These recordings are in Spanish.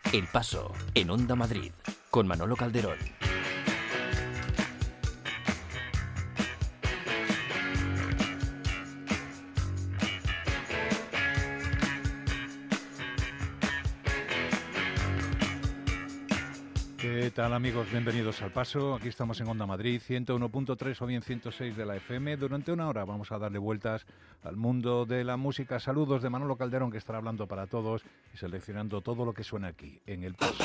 El Paso, en Onda Madrid, con Manolo Calderón. ¿Qué tal, amigos? Bienvenidos al Paso. Aquí estamos en Onda Madrid, 101.3 o bien 106 de la FM. Durante una hora vamos a darle vueltas al mundo de la música. Saludos de Manolo Calderón, que estará hablando para todos y seleccionando todo lo que suena aquí, en El Paso.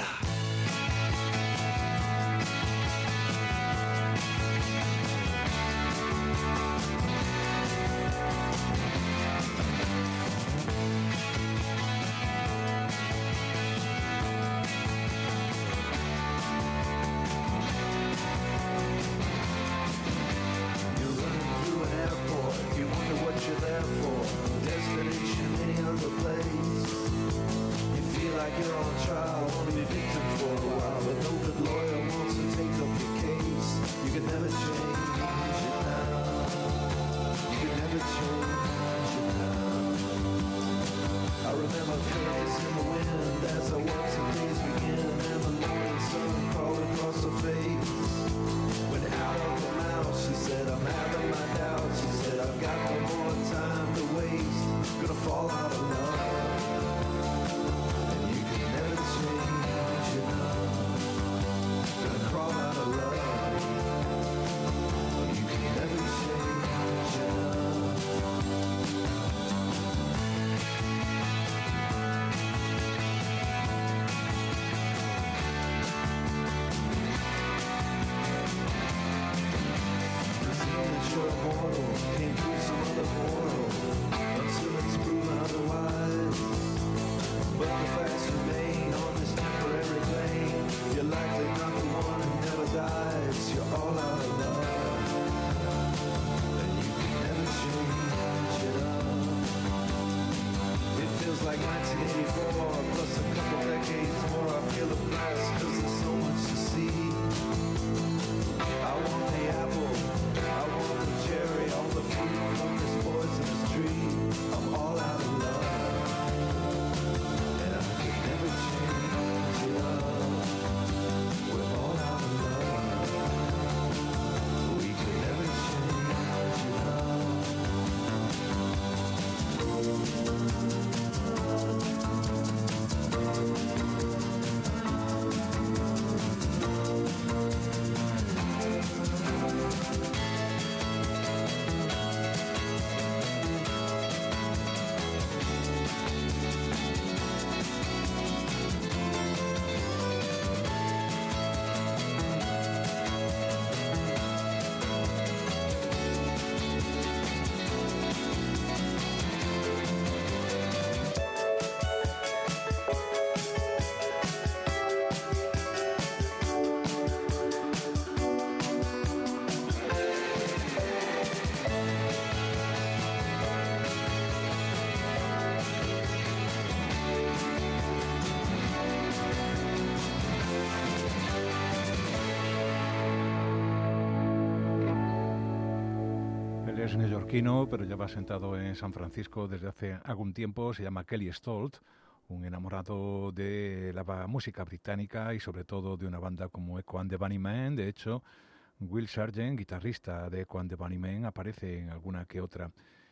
Es neoyorquino, pero lleva sentado en San Francisco desde hace algún tiempo. Se llama Kelly Stolt, un enamorado de la música británica y sobre todo de una banda como Echo and the Bunnymen. De hecho, Will Sargent, guitarrista de Echo and the Bunnymen, aparece en alguna que otra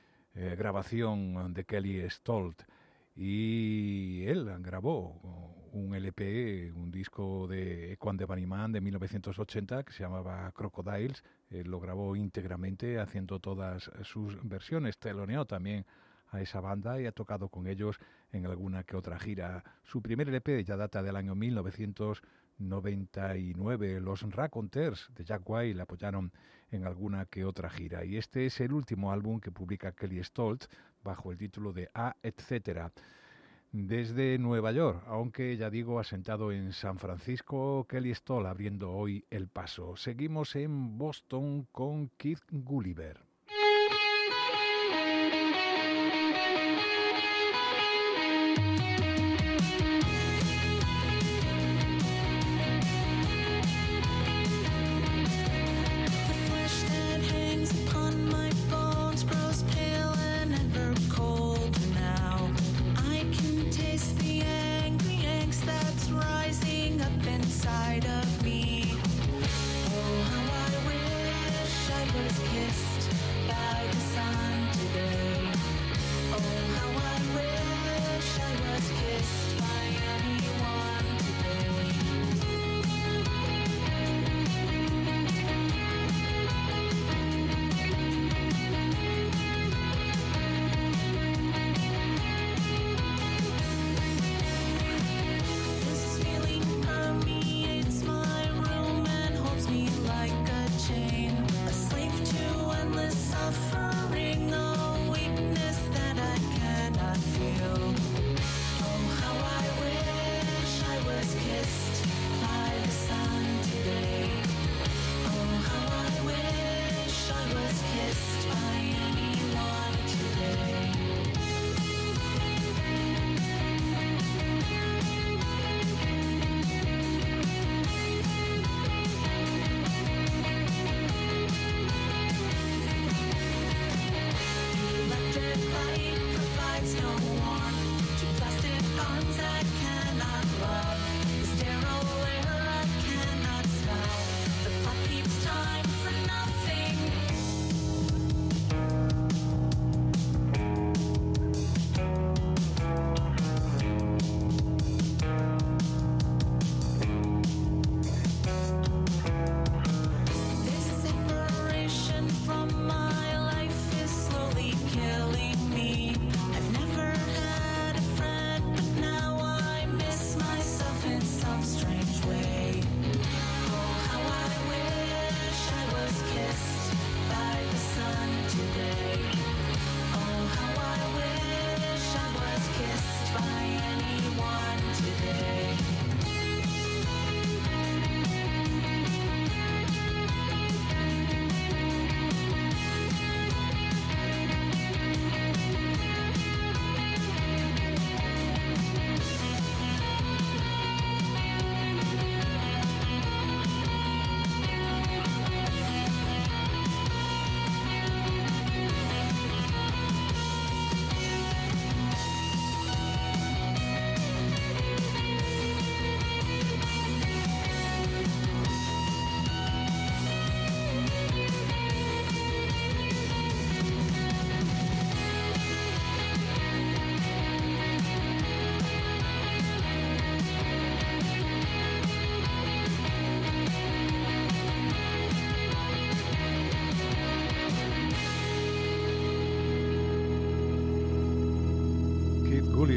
grabación de Kelly Stolt. Y él grabó un LP, un disco de Echo and the Bunnymen de 1980 que se llamaba Crocodiles. Él lo grabó íntegramente haciendo todas sus versiones. Teloneó también a esa banda y ha tocado con ellos en alguna que otra gira. Su primer LP ya data del año 1999. Los Raconteurs de Jack White le apoyaron en alguna que otra gira. Y este es el último álbum que publica Kelly Stolt bajo el título de A Etcétera. Desde Nueva York, aunque ya digo, asentado en San Francisco, Kelly Stolt abriendo hoy El Paso. Seguimos en Boston con Keith Gulliver. That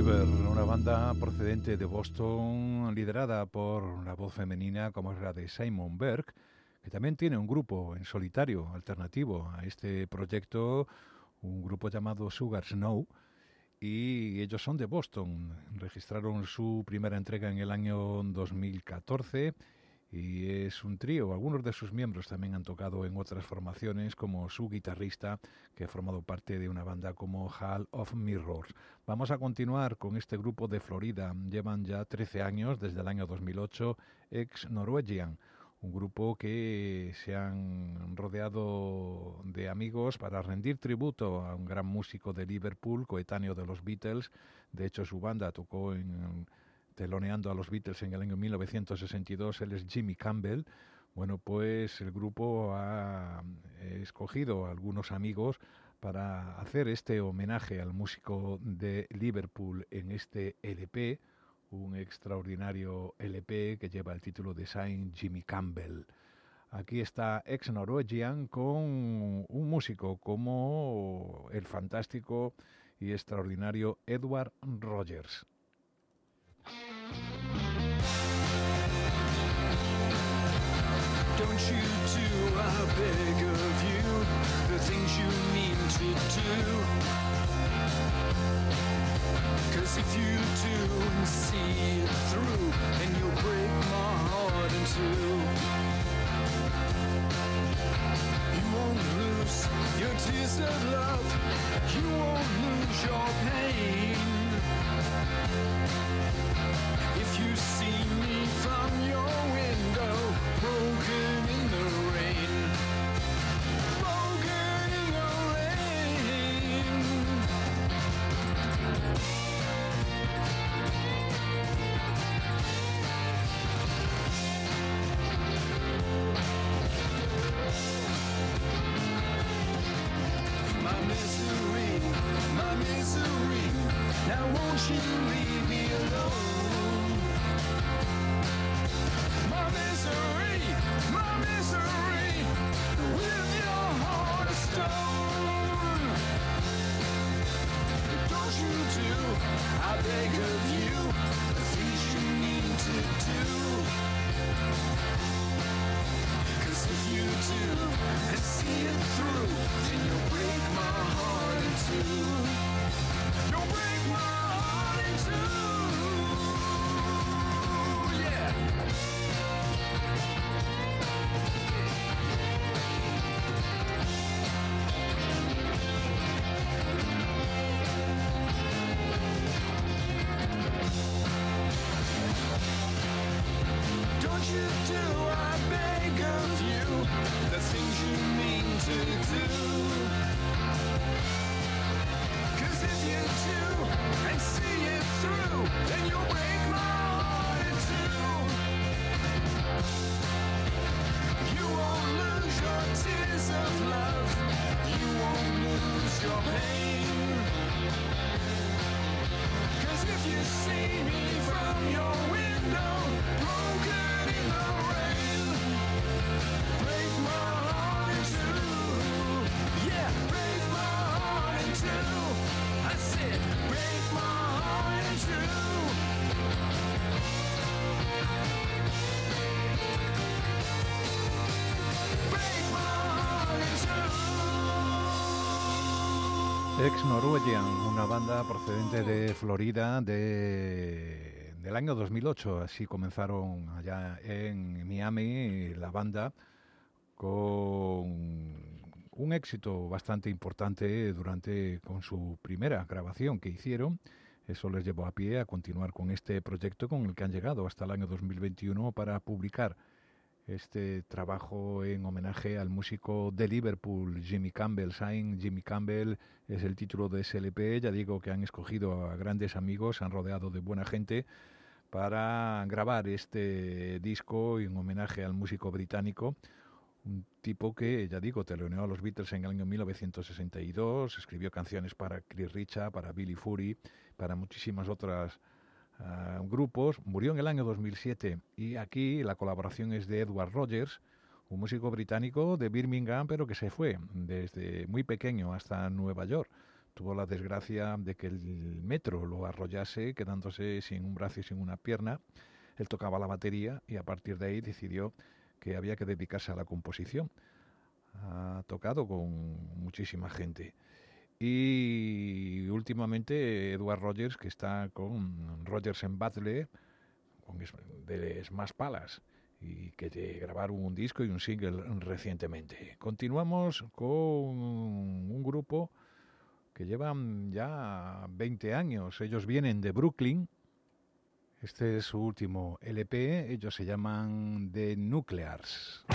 Believer, una banda procedente de Boston liderada por la voz femenina como es la de Simon Berg, que también tiene un grupo en solitario alternativo a este proyecto, un grupo llamado Sugar Snow, y ellos son de Boston. Registraron su primera entrega en el año 2014 y es un trío. Algunos de sus miembros también han tocado en otras formaciones, como su guitarrista, que ha formado parte de una banda como Hall of Mirrors. Vamos a continuar con este grupo de Florida. Llevan ya 13 años, desde el año 2008, ex Norwegian, un grupo que se han rodeado de amigos para rendir tributo a un gran músico de Liverpool, coetáneo de los Beatles. De hecho, su banda tocó teloneando a los Beatles en el año 1962, él es Jimmy Campbell. Bueno, pues el grupo ha escogido a algunos amigos para hacer este homenaje al músico de Liverpool en este LP, un extraordinario LP que lleva el título de Saint Jimmy Campbell. Aquí está ex Norwegian con un músico como el fantástico y extraordinario Edward Rogers. Don't you do, I beg of you, the things you mean to do. 'Cause if you do and see it through, then you'll break my heart in two. You won't lose your tears of love, you won't lose your pain. If you see me from your window, broken in the rain, broken in the rain. My misery, now won't you leave me alone? My misery, with your heart of stone. Don't you do, I beg of you, the things you need to do. 'Cause if you do, and see it through, then you'll break my heart in two. You'll break my heart in two. Yeah. Don't you do, I beg of you, the things you mean to do. 'Cause if you do and see it through, then you'll break my heart in two. You won't lose your tears of love, you won't lose your pain. 'Cause if you see me from your window, broken in the rain, break my heart in two. Yeah, break my heart in two. I said, break my heart in two. Break my heart in two. Ex Norwegian, una banda procedente de Florida del año 2008. Así comenzaron allá en Miami la banda, con un éxito bastante importante con su primera grabación que hicieron. Eso les llevó a pie a continuar con este proyecto con el que han llegado hasta el año 2021 para publicar este trabajo en homenaje al músico de Liverpool, Jimmy Campbell. Saint Jimmy Campbell es el título de ese LP. Ya digo que han escogido a grandes amigos, se han rodeado de buena gente para grabar este disco en homenaje al músico británico, un tipo que, ya digo, teloneó a los Beatles en el año 1962, escribió canciones para Cliff Richard, para Billy Fury, para muchísimas otras grupos. Murió en el año 2007 y aquí la colaboración es de Edward Rogers, un músico británico de Birmingham, pero que se fue desde muy pequeño hasta Nueva York. tuvo la desgracia de que el metro lo arrollase, quedándose sin un brazo y sin una pierna. Él tocaba la batería y a partir de ahí decidió que había que dedicarse a la composición. Ha tocado con muchísima gente. Y últimamente Edward Rogers, que está con Rogers and Butler, de Smash Palace, y que grabaron un disco y un single recientemente. Continuamos con un grupo que llevan ya 20 años. Ellos vienen de Brooklyn. Este es su último LP. Ellos se llaman The Nuclears.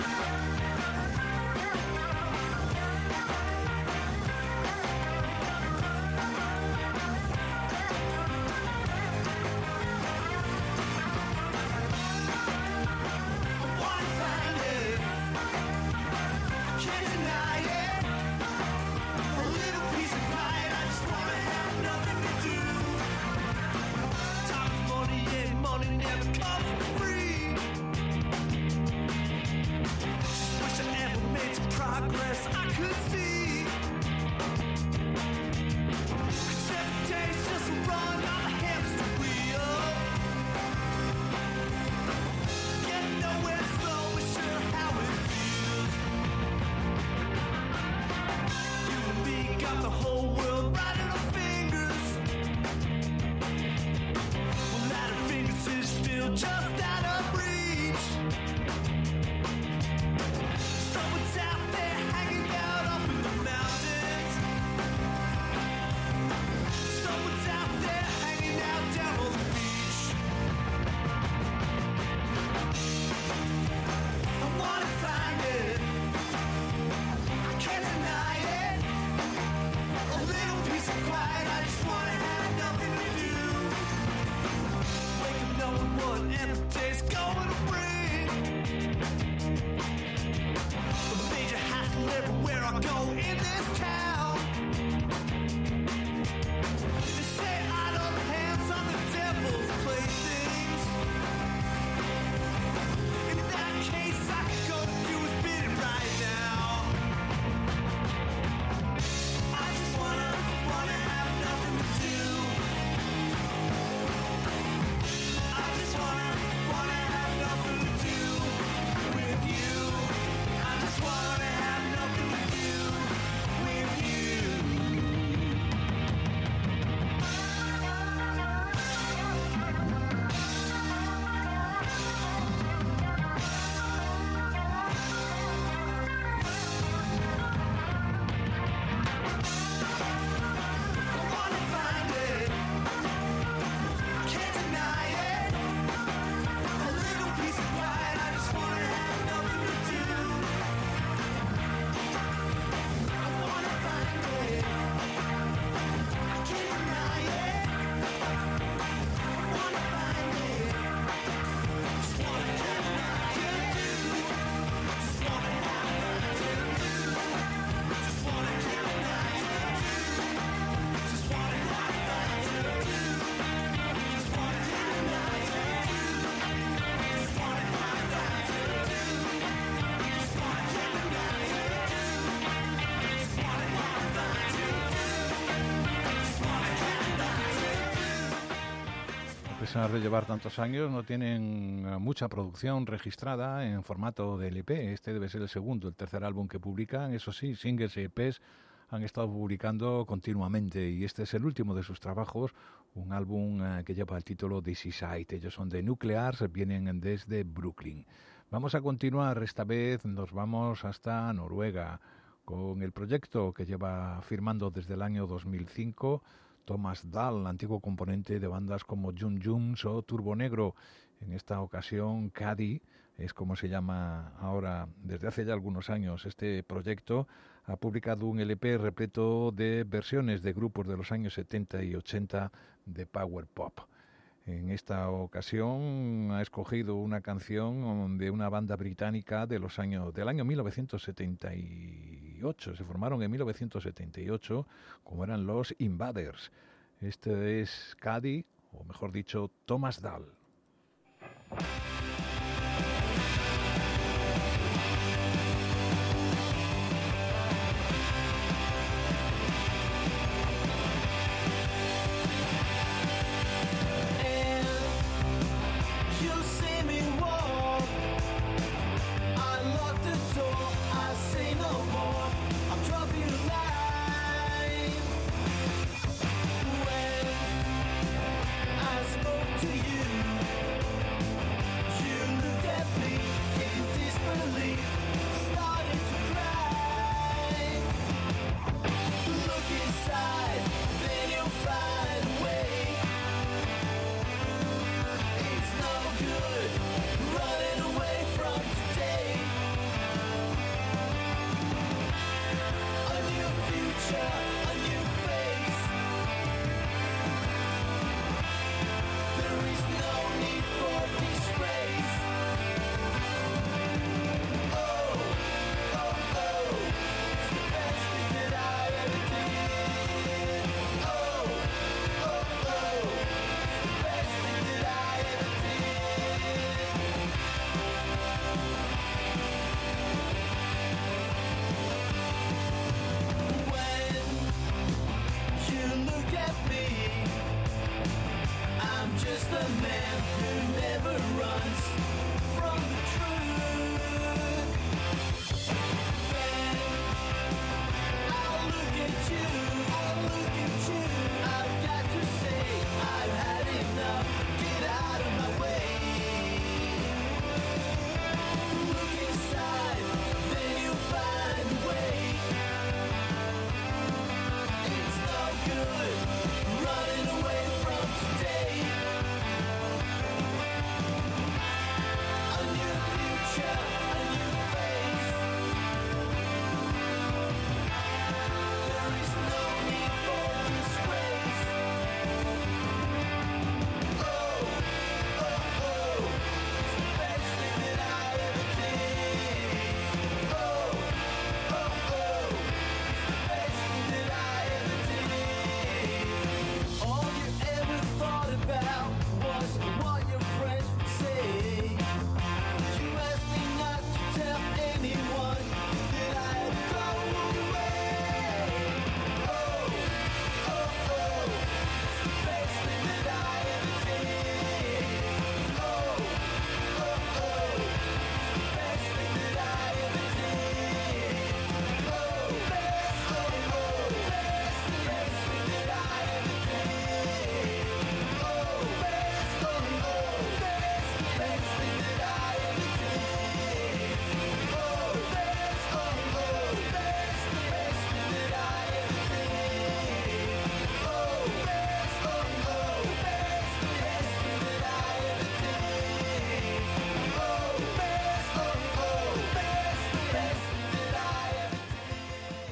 A pesar de llevar tantos años, no tienen mucha producción registrada en formato de LP. Este debe ser el segundo, el tercer álbum que publican. Eso sí, singles y EPs han estado publicando continuamente y este es el último de sus trabajos, un álbum que lleva el título This Is It. Ellos son de Nuclears, vienen desde Brooklyn. Vamos a continuar, esta vez nos vamos hasta Noruega con el proyecto que lleva firmando desde el año 2005 Thomas Dahl, antiguo componente de bandas como Jum Jums o Turbo Negro. En esta ocasión, Caddy es como se llama ahora desde hace ya algunos años. Este proyecto ha publicado un LP repleto de versiones de grupos de los años 70 y 80 de Power Pop. En esta ocasión ha escogido una canción de una banda británica del año 1978. Se formaron en 1978 como eran los Invaders. Este es Caddy, o mejor dicho, Thomas Dahl.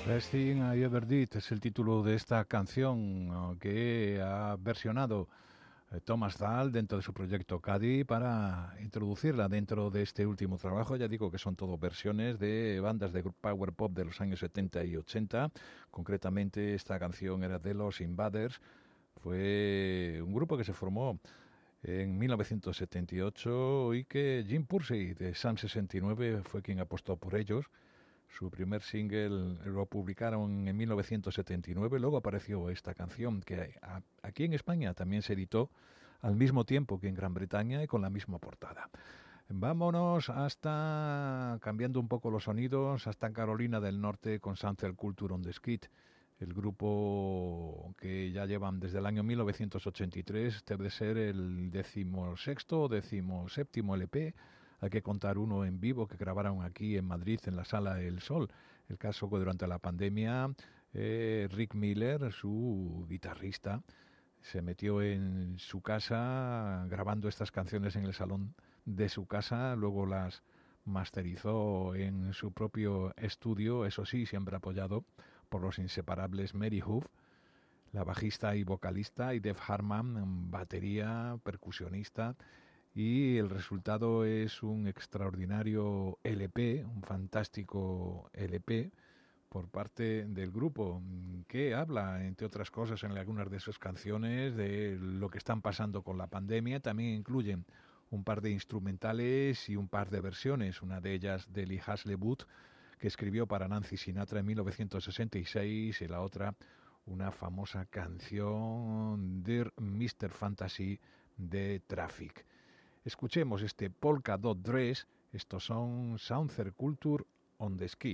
Best Thing I Ever Did es el título de esta canción que ha versionado Thomas Dahl dentro de su proyecto Caddy para introducirla dentro de este último trabajo. Ya digo que son todo versiones de bandas de power pop de los años 70 y 80. Concretamente esta canción era de los Invaders. Fue un grupo que se formó en 1978 y que Jim Purcell de Sam 69 fue quien apostó por ellos. Su primer single lo publicaron en 1979, luego apareció esta canción que aquí en España también se editó al mismo tiempo que en Gran Bretaña y con la misma portada. Vámonos hasta, cambiando un poco los sonidos, hasta Carolina del Norte con Sunset Culture on the Skid, el grupo que ya llevan desde el año 1983, debe ser el 16º o 17º LP. Hay que contar uno en vivo que grabaron aquí en Madrid en la Sala El Sol. El caso que durante la pandemia Rick Miller, su guitarrista, se metió en su casa grabando estas canciones en el salón de su casa, luego las masterizó en su propio estudio, eso sí, siempre apoyado por los inseparables Mary Huff, la bajista y vocalista, y Dave Harman, batería, percusionista. Y el resultado es un extraordinario LP, un fantástico LP por parte del grupo, que habla, entre otras cosas, en algunas de sus canciones de lo que están pasando con la pandemia. También incluyen un par de instrumentales y un par de versiones, una de ellas de Lee Hazlewood, que escribió para Nancy Sinatra en 1966, y la otra una famosa canción, Dear Mr. Fantasy, de Traffic. Escuchemos este Polka Dot Dress. Estos son Sunset Culture on the Skid.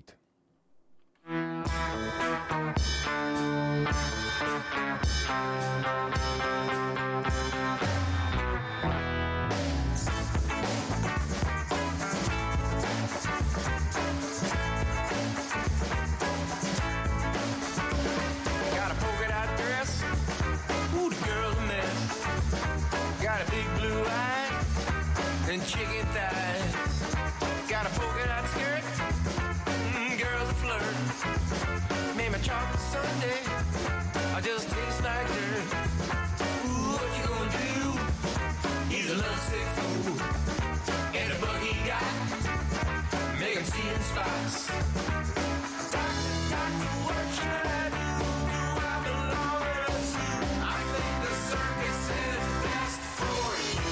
Got a polka dot dress, ooh, the girl's a mess. Got a big blue eye and chicken thighs. Got a polka dot skirt, girl's a flirt. Made my chocolate sundae, I just taste like dirt. Ooh, what you gonna do? He's a lovesick fool, and a bug he got, make him see in spots. Doctor, doctor, what should I do? Do I belong in a suit? I think the circus is best for you.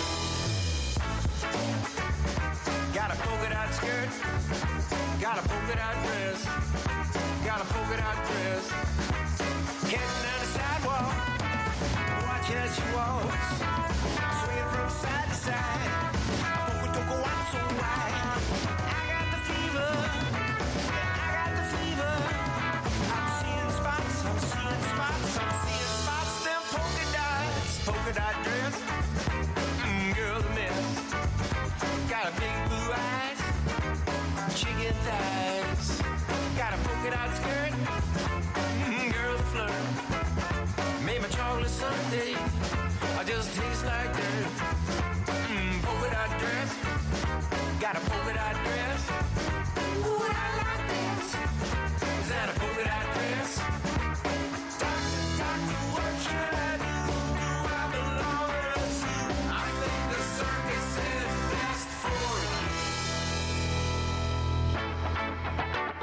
Got a polka dot skirt, got a polka dot dress, got a polka dot dress. Heading down the sidewalk, watching as she walks, swinging from side to side. Polka doko, I'm so wild. I got the fever, I got the fever. I'm seeing spots, I'm seeing spots, I'm seeing spots. Them polka dot dress, girl's a mess. Got a big blue eyes, chicken thighs. Got a polka dot skirt, girl's a flirt. Made my chocolate sundae, I just taste like dirt. Polka dot dress, got a polka dot dress. Ooh, I like this. Is that a polka dot dress? Doctor, doctor, what should I do? Do I belong in a suit? I think the circus is best for you.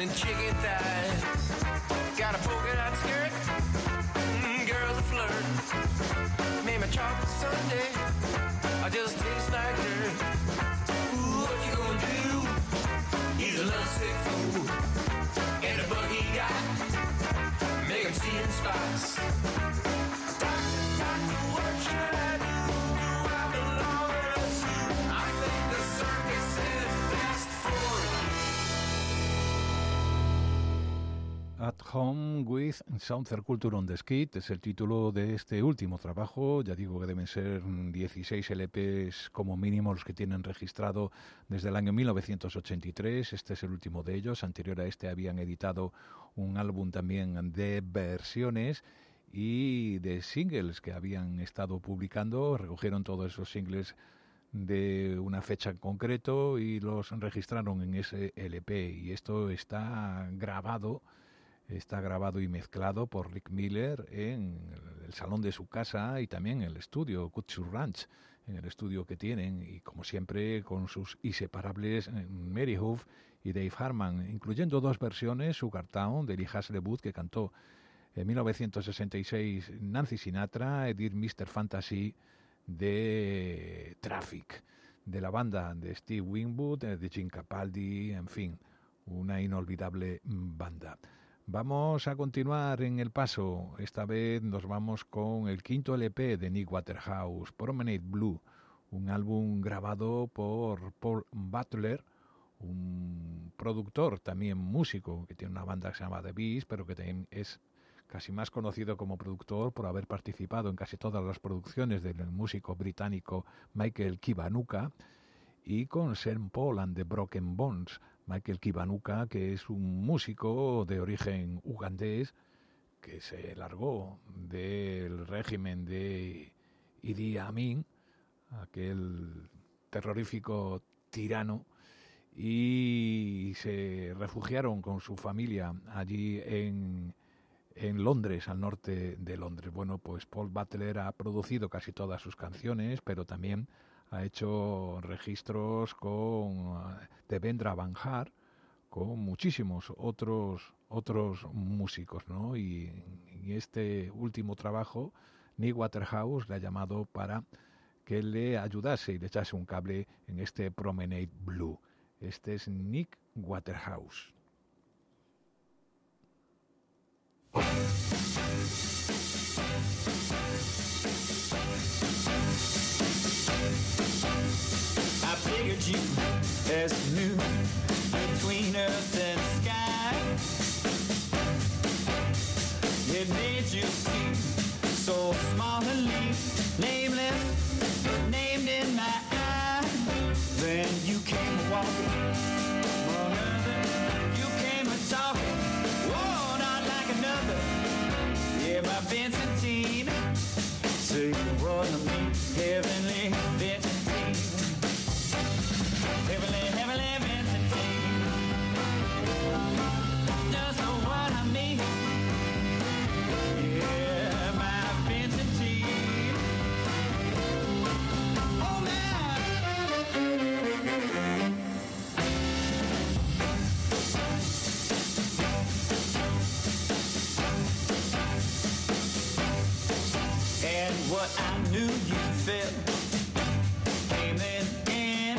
and chicken thighs. Got a polka dot skirt, girls a flirt. Made my chocolate sundae, I just taste like dirt. Ooh, what you gonna do? He's a lovesick fool, and the bug he got, make him see in spots. Doctor, doctor, what should I do? Do I belong in a suit? I think the circus is best for me. At Home with Southern Culture on the Skid es el título de este último trabajo. Ya digo que deben ser 16 LPs como mínimo los que tienen registrado desde el año 1983. Este es el último de ellos. Anterior a este habían editado un álbum también de versiones y de singles que habían estado publicando. Recogieron todos esos singles de una fecha en concreto y los registraron en ese LP. Y esto está grabado y mezclado por Rick Miller en el salón de su casa y también en el estudio Kutcher Ranch, en el estudio que tienen, y como siempre con sus inseparables Mary Huff y Dave Harman, incluyendo dos versiones, Sugar Town de Lee Hazlewood, que cantó en 1966 Nancy Sinatra, y Dear Mr. Fantasy de Traffic, de la banda de Steve Winwood, de Gene Capaldi, en fin, una inolvidable banda. Vamos a continuar en el paso. Esta vez nos vamos con el quinto LP de Nick Waterhouse, Promenade Blue, un álbum grabado por Paul Butler, un productor, también músico, que tiene una banda que se llama The Beast, pero que también es casi más conocido como productor por haber participado en casi todas las producciones del músico británico Michael Kiwanuka, y con Sean Paul and the Broken Bones. Michael Kiwanuka, que es un músico de origen ugandés que se largó del régimen de Idi Amin, aquel terrorífico tirano, y se refugiaron con su familia allí en Londres, al norte de Londres. Bueno, pues Paul Butler ha producido casi todas sus canciones, pero también ha hecho registros con Devendra Banhart, con muchísimos otros músicos, ¿no? Y este último trabajo, Nick Waterhouse le ha llamado para que le ayudase y le echase un cable en este Promenade Blue. Este es Nick Waterhouse. I figured you as new between earth and sky. It made you seem so small and leaf, nameless, named in my eye. Then you came walking, one other, you came a talking, whoa, not like another. Yeah, my Vincentine, say you wasn't me, heavenly Vincentine. Heavenly, heavenly Vincentine, just know what I mean. Yeah, my Vincentine. Oh, man. And what I knew you felt came then in.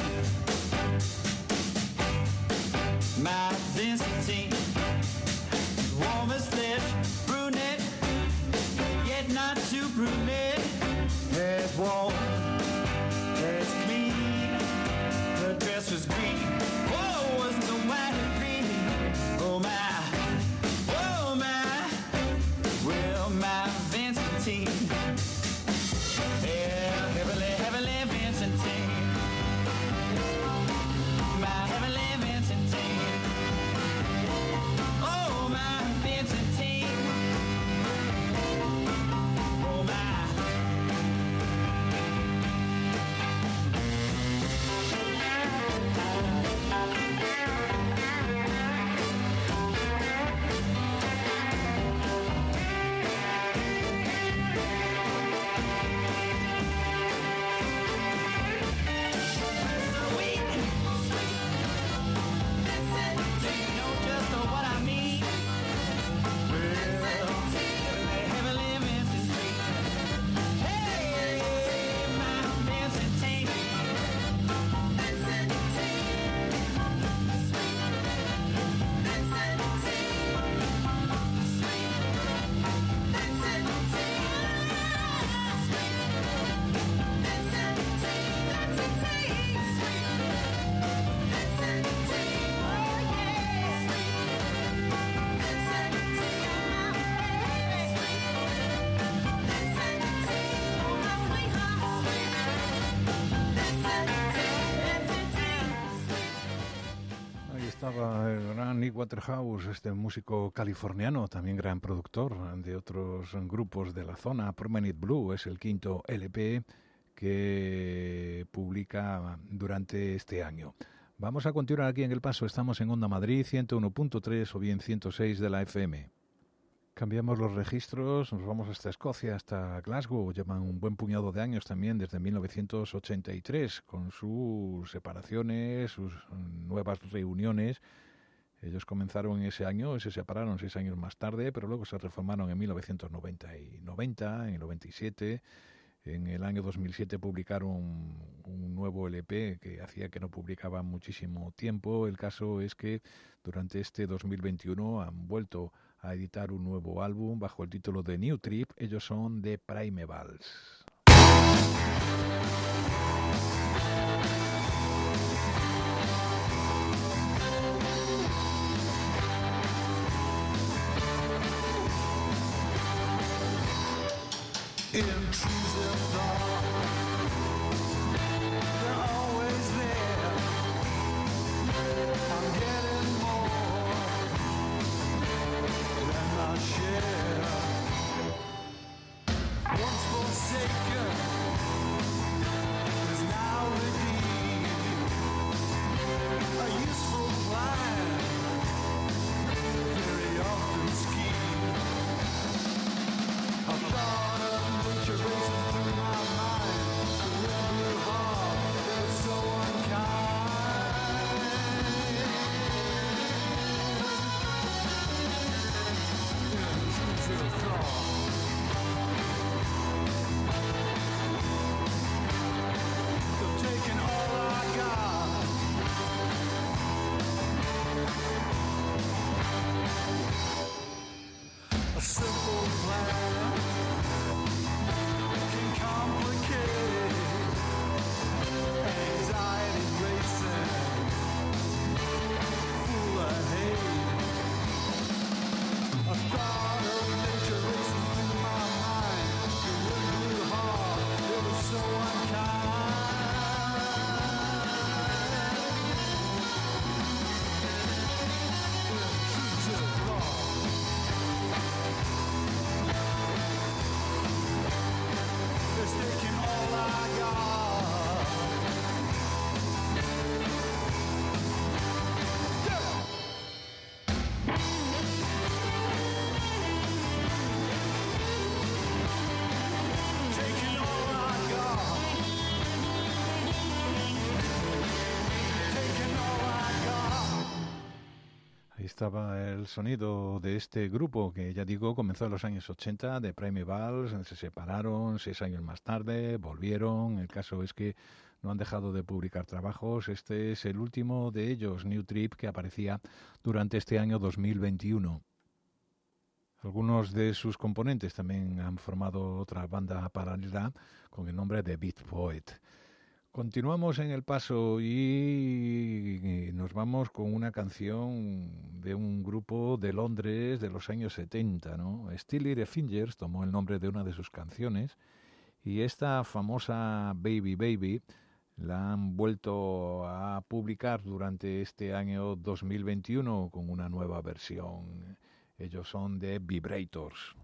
My Vincentine, warm as flesh, brunette, yet not too brunette, as warm, as clean. Her dress was green, oh, wasn't so white and green. Oh my, well, my Vincentine. Yeah, heavenly, heavenly Vincentine. My heavenly Vincentine. Oh, my Vincentine. Oh, my. estaba el gran Nick Waterhouse, este músico californiano, también gran productor de otros grupos de la zona. Permanent Blue es el quinto LP que publica durante este año. Vamos a continuar aquí en El Paso. Estamos en Onda Madrid 101.3 o bien 106 de la FM. Cambiamos los registros, nos vamos hasta Escocia, hasta Glasgow. Llevan un buen puñado de años también, desde 1983, con sus separaciones, sus nuevas reuniones. Ellos comenzaron ese año, se separaron 6 años más tarde, pero luego se reformaron en 1990 y 90, en el 97. En el año 2007 publicaron un nuevo LP que hacía que no publicaban muchísimo tiempo. El caso es que durante este 2021 han vuelto a editar un nuevo álbum bajo el título de New Trip. Ellos son de Primevals. Intrusive thought, they're always there. I'm getting more than my share. Once forsaken is now redeemed. A useful plan, very often schemed. I thought of nature racing through my mind. The wind blew hard, it was so unkind. Intrusive thought. They've taken all I got. A simple plan can complicate. Anxiety racing, full of hate. A thought of nature racing through my mind. The wind blew hard, it was so unkind. Intrusive thought. It's taking all I got. Taking all I got. Taking all I got. Ahí estaba el sonido de este grupo que, ya digo, comenzó en los años 80, de Primevals. Se separaron 6 años más tarde, volvieron. El caso es que no han dejado de publicar trabajos. Este es el último de ellos, New Trip, que aparecía durante este año 2021. Algunos de sus componentes también han formado otra banda paralela con el nombre de Beat Poet. Continuamos en El Paso y nos vamos con una canción de un grupo de Londres de los años 70, ¿no? Still Little Fingers tomó el nombre de una de sus canciones y esta famosa Baby Baby la han vuelto a publicar durante este año 2021 con una nueva versión. Ellos son de Vibrators.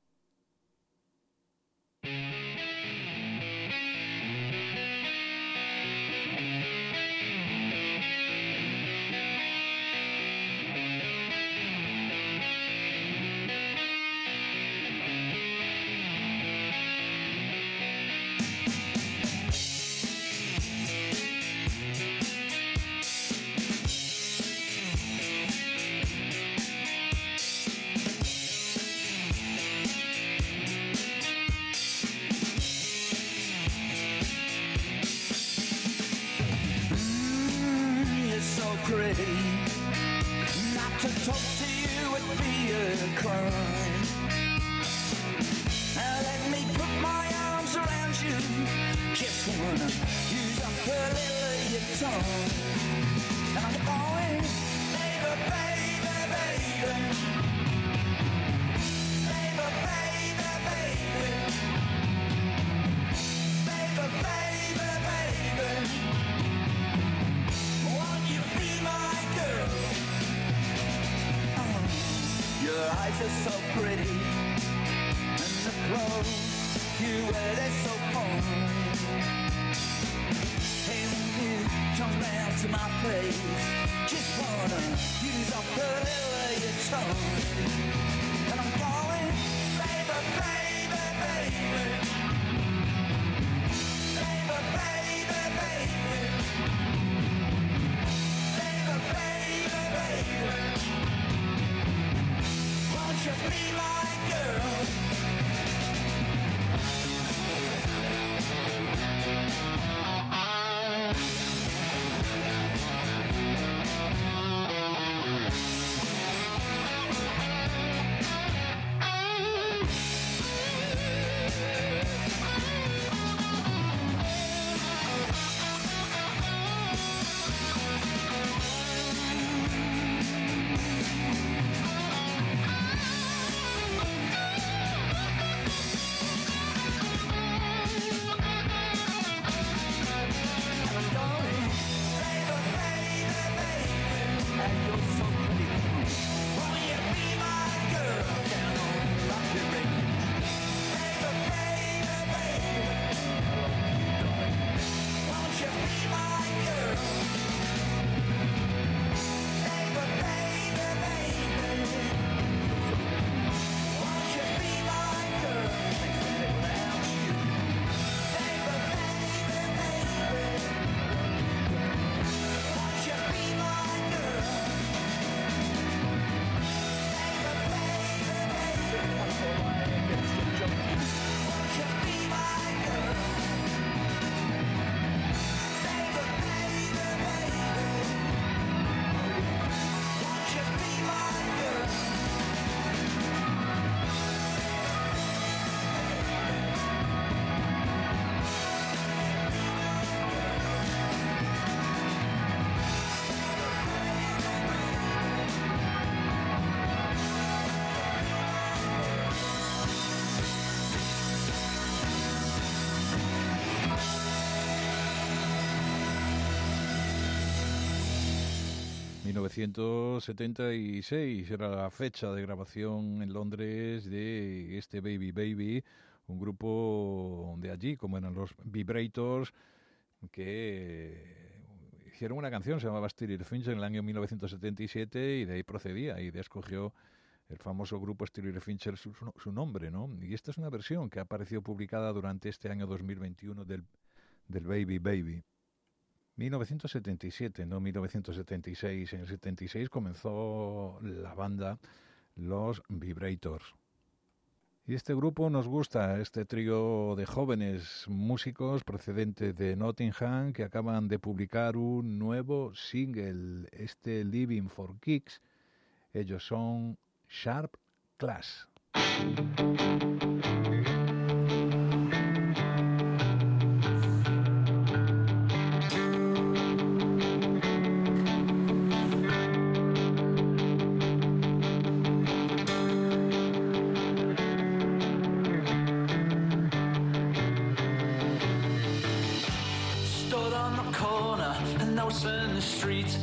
Pretty. Not to talk to you would be a crime. Now let me put my arms around you. Just wanna use up a little of your time. And I'm going, baby, baby, baby. Baby, baby, baby. Baby, baby, baby. Won't you be my girl? eyes are so pretty, and the clothes you wear, they're so fine. Hey, when you come round to my place, just wanna use up a little of your time. And I'm calling, baby, baby, baby. Baby, baby, baby. Baby, baby, baby. Won't you be my girl? En 1976 era la fecha de grabación en Londres de este Baby Baby, un grupo de allí, como eran los Vibrators, que hicieron una canción, se llamaba Stereo Finch, en el año 1977, y de ahí procedía, y de ahí escogió el famoso grupo Stereo Fincher su nombre, ¿no? Y esta es una versión que ha aparecido publicada durante este año 2021 del Baby Baby. 1977, no 1976. En el 76 comenzó la banda Los Vibrators. Y este grupo nos gusta, este trío de jóvenes músicos procedentes de Nottingham que acaban de publicar un nuevo single, este Living for Kicks. Ellos son Sharp Class. In the street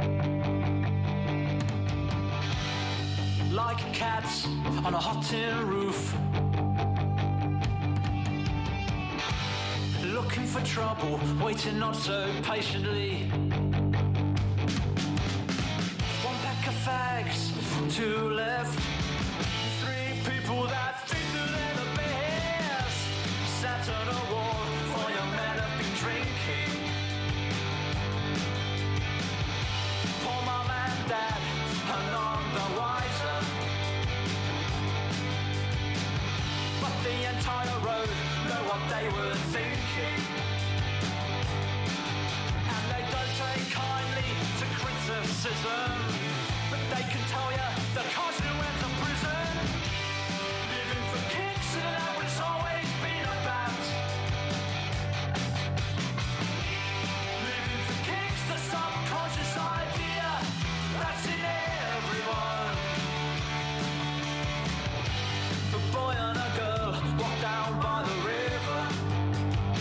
like cats on a hot tin roof, looking for trouble, waiting not so patiently. One pack of fags, two left, three people that think that they're the best, sat on a wall for young men have been drinking. Poor mum and dad are none the wiser, but the entire road know what they were thinking, and they don't take kindly to criticism, but they can tell you the cause who went to prison. Living for kicks and how it's always been about. Living for kicks, the subconscious idea that's in everyone. A boy and a girl walk down by the river.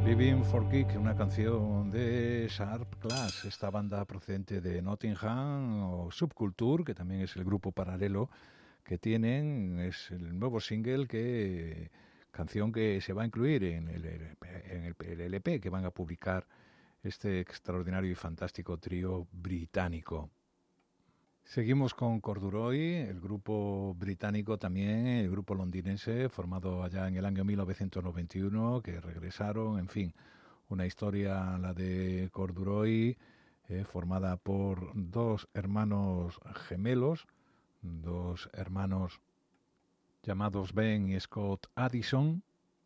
Living for Kick, una canción de Sharp Class, esta banda procedente de Nottingham, o Subculture, que también es el grupo paralelo que tienen. Es el nuevo single, canción que se va a incluir en el LP que van a publicar este extraordinario y fantástico trío británico. Seguimos con Corduroy, el grupo británico también, el grupo londinense, formado allá en el año 1991, que regresaron, en fin, una historia, la de Corduroy, formada por dos hermanos gemelos, dos hermanos llamados Ben y Scott Addison.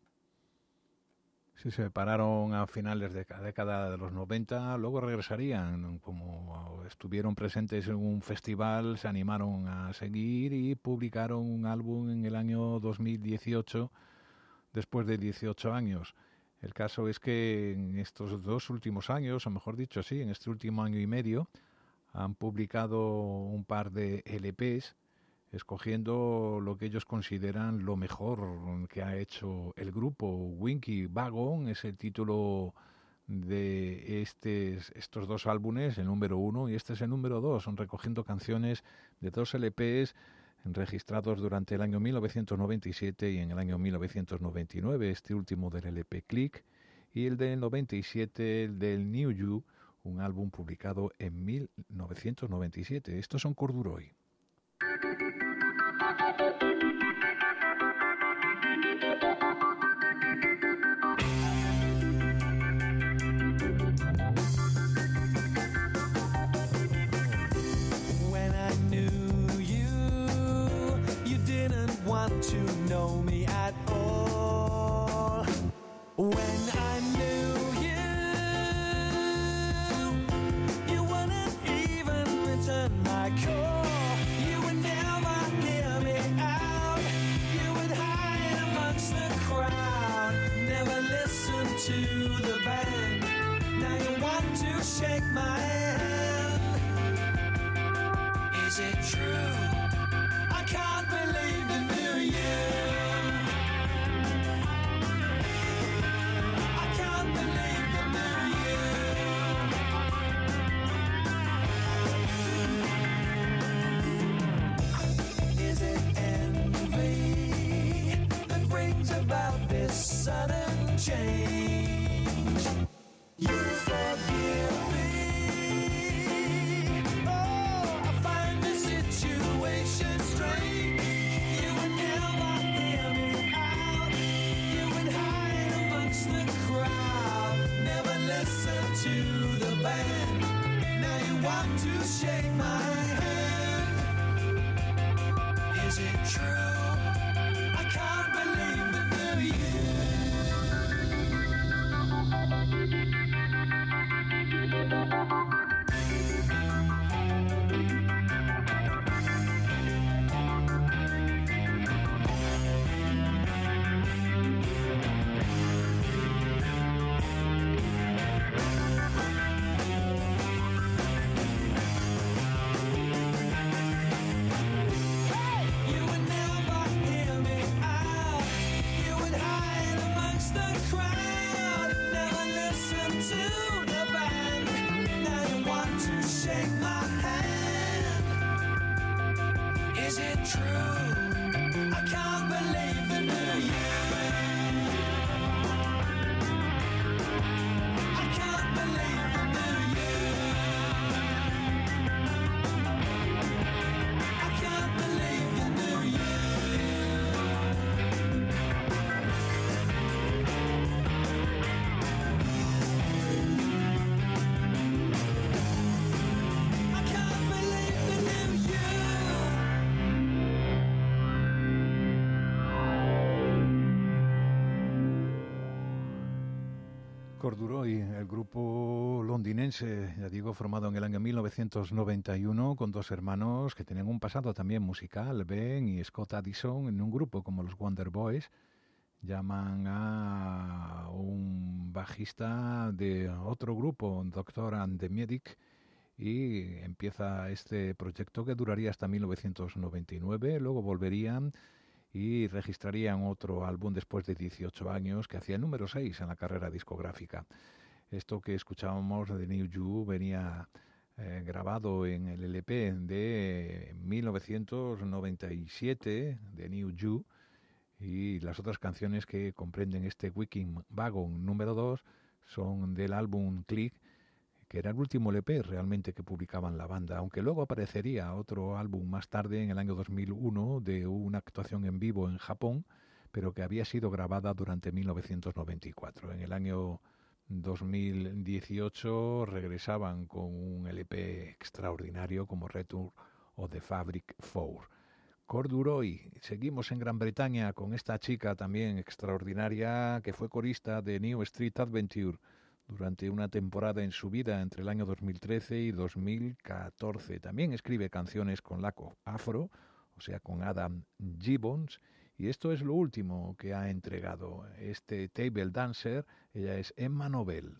Se separaron a finales de la década de los 90, luego regresarían, como estuvieron presentes en un festival, se animaron a seguir y publicaron un álbum en el año 2018, después de 18 años. El caso es que en estos dos últimos años, o mejor dicho, sí, en este último año y medio, han publicado un par de LPs, escogiendo lo que ellos consideran lo mejor que ha hecho el grupo. Winky Wagon es el título de estos dos álbumes, el número 1 y este es el número 2, son recogiendo canciones de dos LPs registrados durante el año 1997 y en el año 1999, este último del LP Click y el del 97, el del New You, un álbum publicado en 1997. Estos son Corduroy. When I knew you didn't want to know me at all. When I knew you wouldn't even return my call. You would never hear me out. You would hide amongst the crowd. Never listen to the band. Now you want to shake my hand. Is it true? I can't believe the new year. I can't believe the new year. Is it envy that brings about this sudden change? You forgive me. Oh, I find the situation strange. You would never hear me out. You would hide amongst the crowd. Never listen to the band. Now you want to shake my hand. Is it true? I can't believe the new year. You would never hear me out. You would hide amongst the crowd. Never listen to the band. Now you want to shake my hand. Is it true? I can't believe the new year. I can't believe the new year. I can't believe the new year. I can't believe the new year. Corduroy, el grupo londinense, ya digo, formado en el año 1991 con dos hermanos que tenían un pasado también musical, Ben y Scott Addison, en un grupo como los Wonder Boys. Llaman a un bajista de otro grupo, Doctor and the Medic, y empieza este proyecto que duraría hasta 1999, luego volverían y registrarían otro álbum después de 18 años que hacía el número 6 en la carrera discográfica. Esto que escuchábamos de New You venía grabado en el LP de 1997 de New You, y las otras canciones que comprenden este Wiking Wagon número 2 son del álbum Click, que era el último LP realmente que publicaban la banda, aunque luego aparecería otro álbum más tarde, en el año 2001, de una actuación en vivo en Japón, pero que había sido grabada durante 1994. En el año 2018 regresaban con un LP extraordinario como Return of the Fabric Four. Corduroy. Seguimos en Gran Bretaña con esta chica también extraordinaria que fue corista de New Street Adventure durante una temporada en su vida entre el año 2013 y 2014. También escribe canciones con Lack of Afro, o sea, con Adam Gibbons, y esto es lo último que ha entregado este Table Dancer. Ella es Emma Nobel.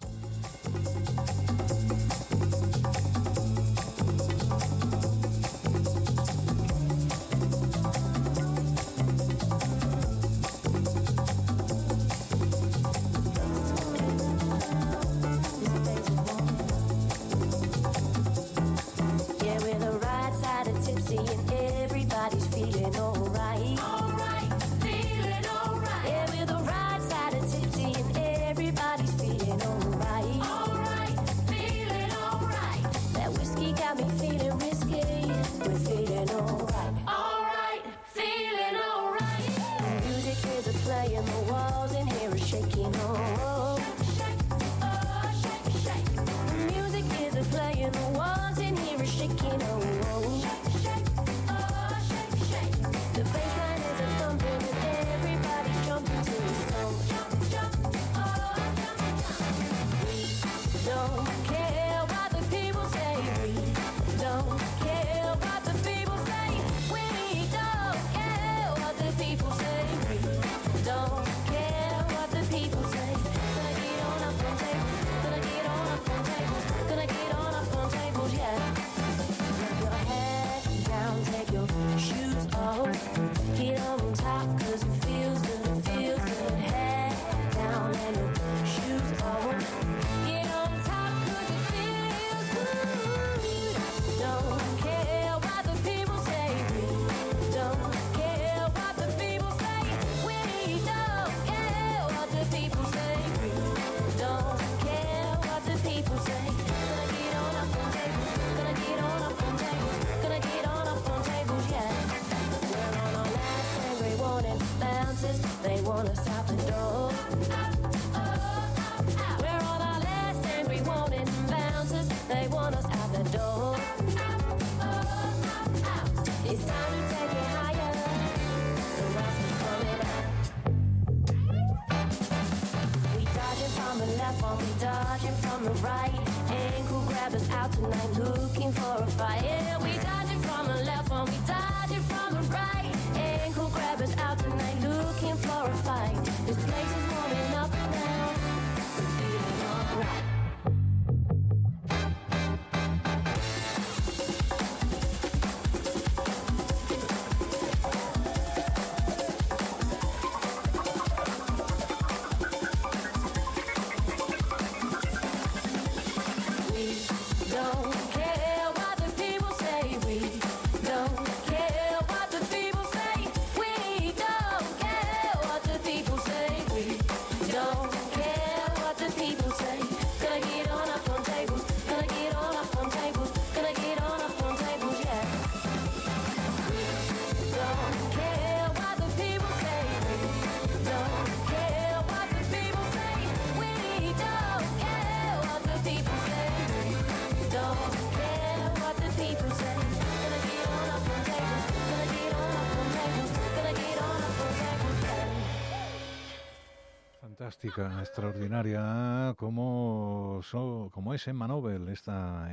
Fantástica, extraordinaria, como es Emma Nobel, esta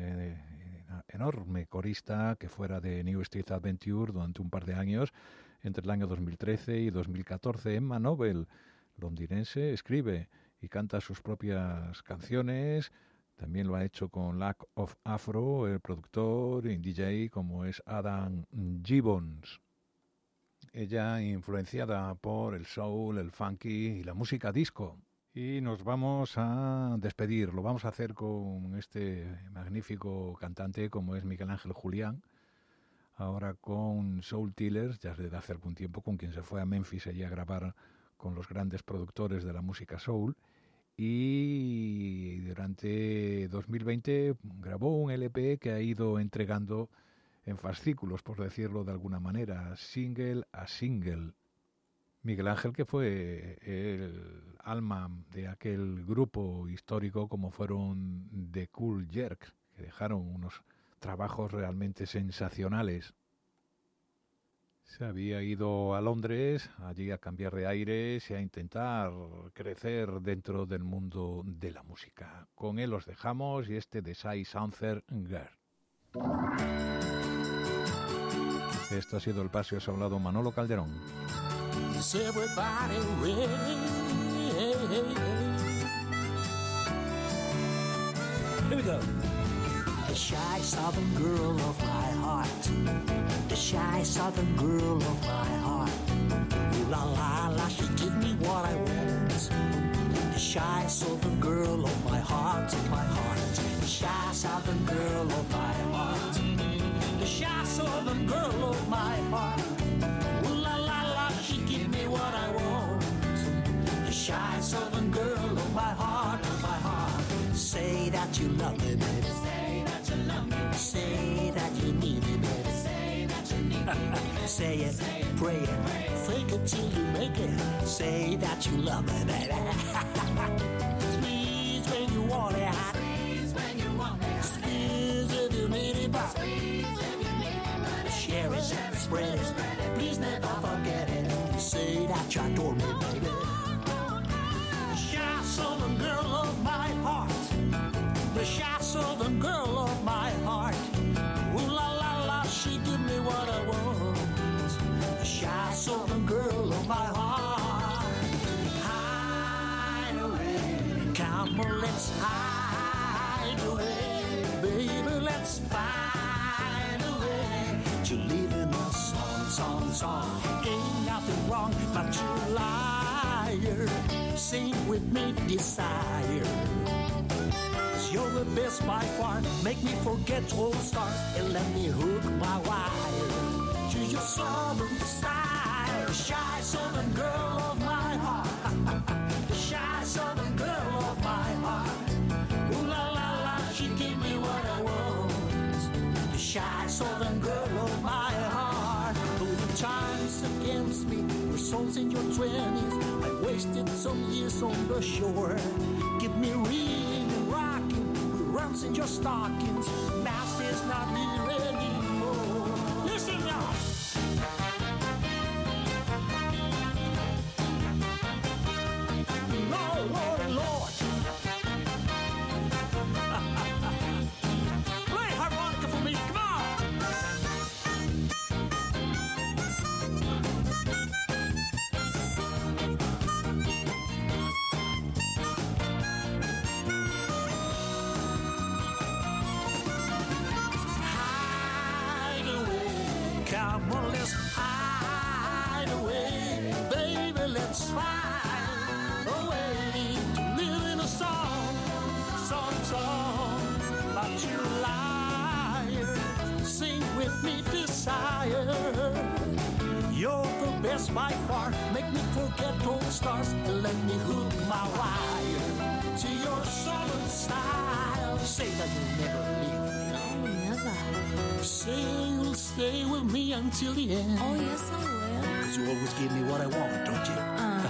enorme corista que fuera de New Street Adventure durante un par de años, entre el año 2013 y 2014. Emma Nobel, londinense, escribe y canta sus propias canciones. También lo ha hecho con Lack of Afro, el productor y DJ como es Adam Gibbons. ella influenciada por el soul, el funky y la música disco. Y nos vamos a despedir, lo vamos a hacer con este magnífico cantante como es Miguel Ángel Julián, ahora con Soul Tillers, ya desde hace algún tiempo, con quien se fue a Memphis allí a grabar con los grandes productores de la música soul, y durante 2020 grabó un LP que ha ido entregando en fascículos, por decirlo de alguna manera, single a single. Miguel Ángel, que fue el alma de aquel grupo histórico como fueron The Cool Jerks, que dejaron unos trabajos realmente sensacionales. Se había ido a Londres, allí a cambiar de aires y a intentar crecer dentro del mundo de la música. Con él os dejamos y este de Cy Southern Girl. Esto ha sido el Paseo Hablado Manolo Calderón. Is everybody ready? Here we go. The shy southern girl of my heart. The shy southern girl of my heart. Ooh la la la, she give me what I want. The shy southern girl of my heart, The shy southern girl of my heart. The shy southern girl of my heart. Ooh la la la, she give me what I want. The shy southern girl of my heart, Say that you love me, baby. Say that you love me. Say that you need me, baby. Say that you need me. Say it, pray it, fake it till you make it. Say that you love me, baby. Squeeze when you want it. Squeeze when you want it. Squeeze if you need it, but squeeze if you need it. Share it, spread it. Please never forget it. Say that you adore me, baby. Shy southern girl of my heart. The shy southern girl of my heart. Ooh la la la, she give me what I want. The shy southern girl of my heart. Hide away, come on, let's hide away, baby, let's find a way to live in a song. Ain't nothing wrong, but you liar. Sing with me, desire. You're the best by far. Make me forget all stars and let me hook my wire to your southern style. The shy southern girl of my heart. The shy southern girl of my heart. Ooh la la la, she gave me what I want. The shy southern girl of my heart. Though the time's against me, your soul's in your 20s. I wasted some years on the shore. Give me real rocking. Runs in your stockings, mass is not here anymore. Listen now. Lord, Lord, Lord. Play harmonica for me, come on. Come on, let's hide away, baby, let's find a way to live in a song, but you liar, sing with me, desire. You're the best by far, make me forget all stars, and let me hook my wire to your southern style. Say that you'll never leave. Say you'll stay with me until the end. Oh, yes, I will. 'Cause you always give me what I want, don't you?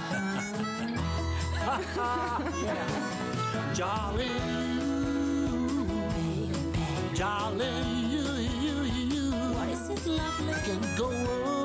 Yeah. Darling, you, darling, you. What is it, lovely? Can go on.